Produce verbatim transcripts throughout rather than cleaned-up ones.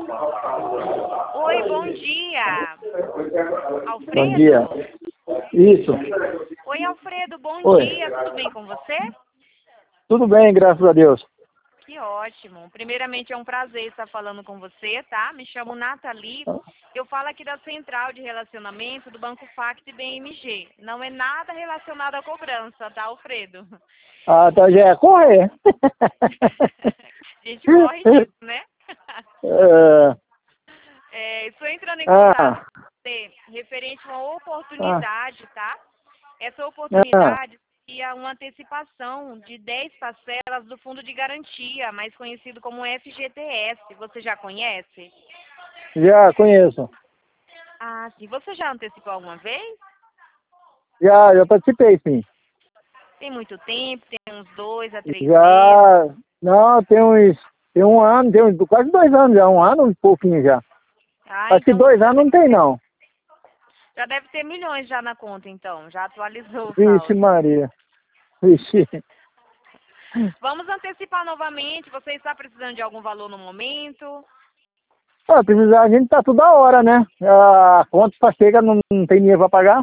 Oi, bom dia. Alfredo? Bom dia. Isso. Oi, Alfredo, bom Oi. dia. Tudo bem com você? Tudo bem, graças a Deus. Que ótimo. Primeiramente, é um prazer estar falando com você, tá? Me chamo Nathalie. Eu falo aqui da Central de Relacionamento do Banco Facto e B M G. Não é nada relacionado à cobrança, tá, Alfredo? Ah, tá, já é correr. A gente corre disso, né? É, É, estou entrando em ah, contato com você referente a uma oportunidade, tá? Essa ah, oportunidade seria uma antecipação de dez parcelas do Fundo de Garantia, mais conhecido como F G T S. Você já conhece? já conheço. Ah, sim. Você já antecipou alguma vez? Já, já participei, sim. Tem muito tempo, tem uns dois a três meses. Já, não, tem uns, tem um ano, tem uns, quase dois anos já, um ano, um pouquinho já. Ah, Acho que então dois anos não tem, não. já deve ter milhões já na conta, então. Já atualizou o Vixe saldo. Maria. Vixe. Vamos antecipar novamente. Você está precisando de algum valor no momento? Ah, precisar, a gente tá toda hora, né? A conta só chega, não, não tem dinheiro pra pagar.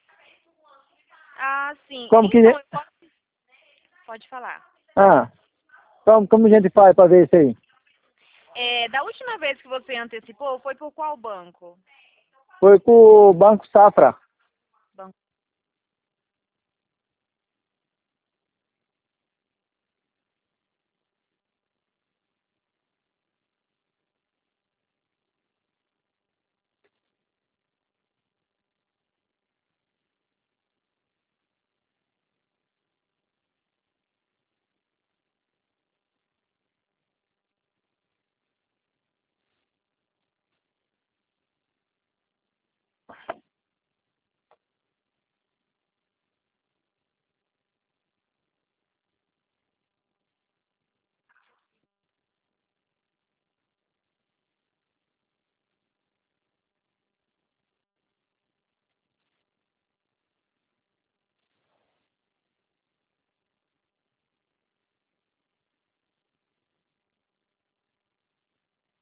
Ah, sim. Como que, Então, eu posso... pode falar. ah, como, como a gente faz pra ver isso aí? É, da última vez que você antecipou, foi por qual banco? Foi com o Banco Safra.